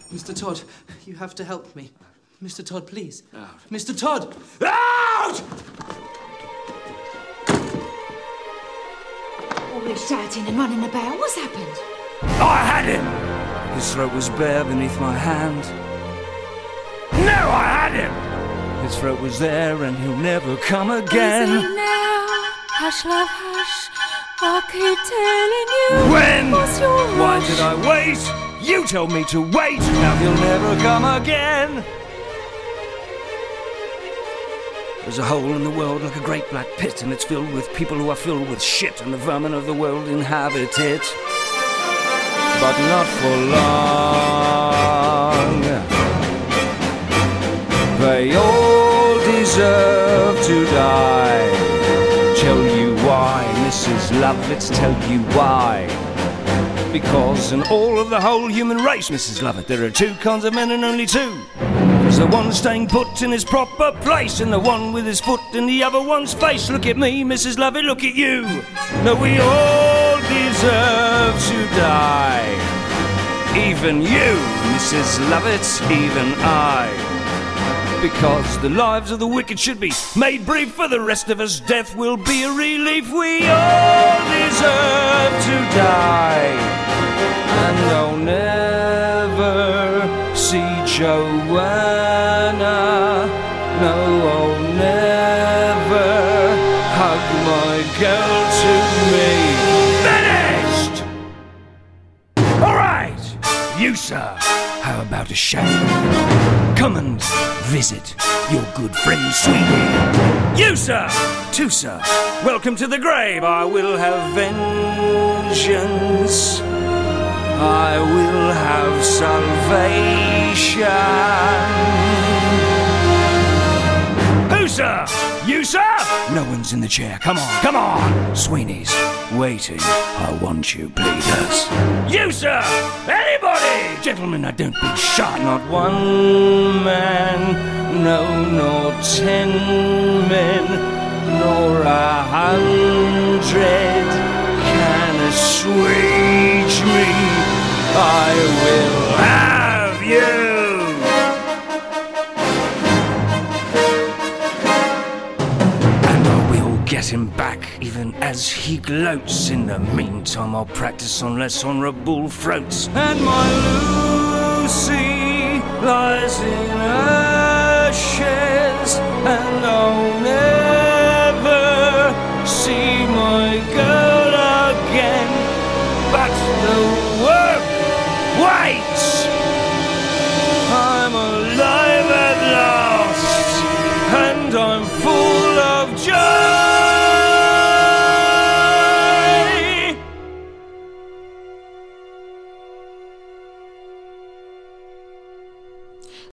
Mr. Todd, you have to help me. Mr. Todd, please. Out. Mr. Todd! Out! All this shouting and running about. What's happened? I had him! His throat was bare beneath my hand. No, I had him! His throat was there and he'll never come again. Easy now, hush, love, hush. I keep telling you. When? What's your Why rush? did I wait? You told me to wait. Now he'll never come again. There's a hole in the world like a great black pit, and it's filled with people who are filled with shit, and the vermin of the world inhabit it. But not for long. They all deserve to die. Tell you why, Mrs. Love, let's tell you why. Because in all of the whole human race, Mrs. Lovett, there are two kinds of men and only two. There's the one staying put in his proper place, and the one with his foot in the other one's face. Look at me, Mrs. Lovett, look at you. No, we all deserve to die. Even you, Mrs. Lovett, even I. Because the lives of the wicked should be made brief. For the rest of us, death will be a relief. We all deserve to die. And I'll never see Joanna. No, I'll never hug my girl to me. Finished! All right, you, sir, how about a shave? Come and visit your good friend Sweeney. You, sir, too, sir, welcome to the grave. I will have vengeance. I will have salvation. Who, sir? You, sir? No one's in the chair. Come on, come on. Sweeney's waiting. I want you, bleeders. You, sir? Anybody? Gentlemen, I don't be shy. Not one man, no, nor 10 men, nor 100 can assuage me. I will have you. Get him back, even as he gloats. In the meantime, I'll practice on less honourable throats. And my